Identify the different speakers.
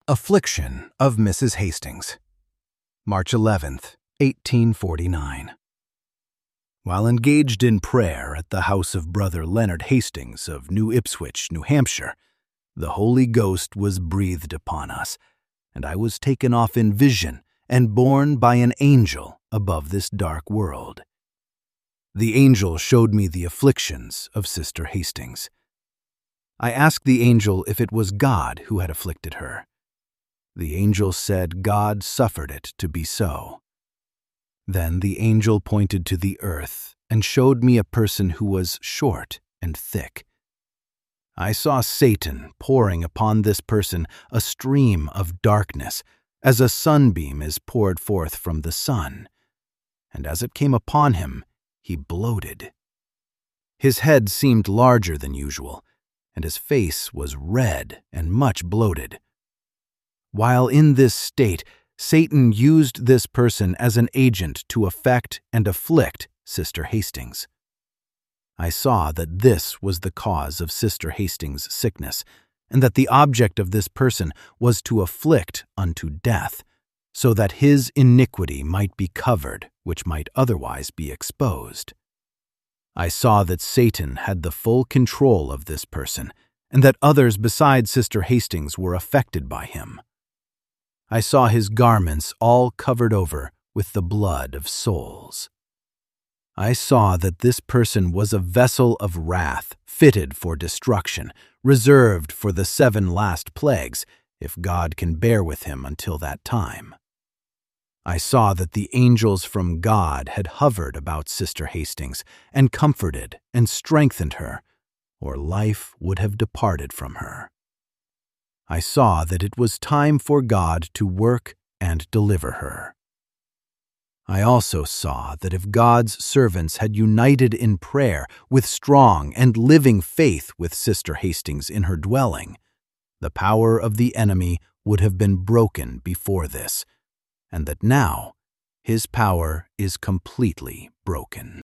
Speaker 1: Affliction of Mrs. Hastings, March 11th, 1849. While engaged in prayer at the house of Brother Leonard Hastings of New Ipswich, New Hampshire, the Holy Ghost was breathed upon us, and I was taken off in vision and borne by an angel above this dark world. The angel showed me the afflictions of Sister Hastings. I asked the angel if it was God who had afflicted her. The angel said God suffered it to be so. Then the angel pointed to the earth and showed me a person who was short and thick. I saw Satan pouring upon this person a stream of darkness, as a sunbeam is poured forth from the sun, and as it came upon him, he bloated. His head seemed larger than usual, and his face was red and much bloated. While in this state, Satan used this person as an agent to affect and afflict Sister Hastings. I saw that this was the cause of Sister Hastings' sickness, and that the object of this person was to afflict unto death, so that his iniquity might be covered, which might otherwise be exposed. I saw that Satan had the full control of this person, and that others besides Sister Hastings were affected by him. I saw his garments all covered over with the blood of souls. I saw that this person was a vessel of wrath, fitted for destruction, reserved for the 7 last plagues, if God can bear with him until that time. I saw that the angels from God had hovered about Sister Hastings and comforted and strengthened her, or life would have departed from her. I saw that it was time for God to work and deliver her. I also saw that if God's servants had united in prayer with strong and living faith with Sister Hastings in her dwelling, the power of the enemy would have been broken before this, and that now his power is completely broken.